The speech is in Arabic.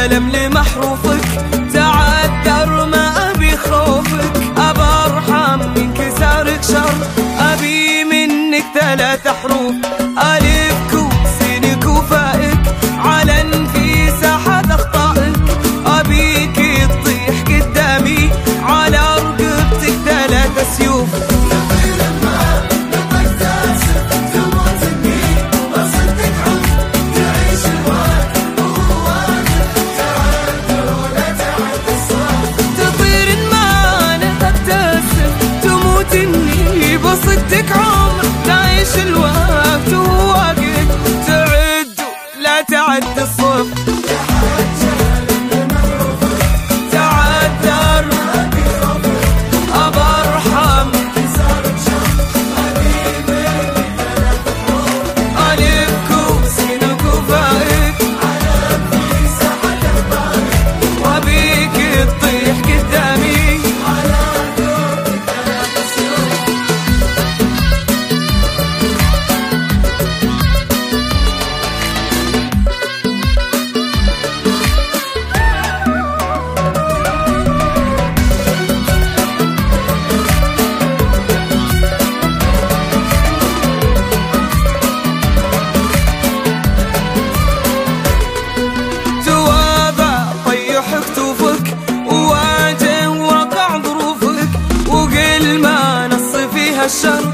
سلم لمحروفك، تعذر ما أبي خوفك، أبى أرحم من كسارك شر، أبي منك 3 حروف، ألف كوسينك وفائك، علن في ساحة أخطائك، أبيك تطيح قدامي على رقبتك 3 سيوف. بصدق عمر تعيش الوقت وواقف تعد لا تعد الصف، تعذر أبى أرحم ألف كوسينك وفائك، وأبيك تطيح قدامي. كتوفك وواجه واقع ظروفك، وقل ما نص فيها الشر،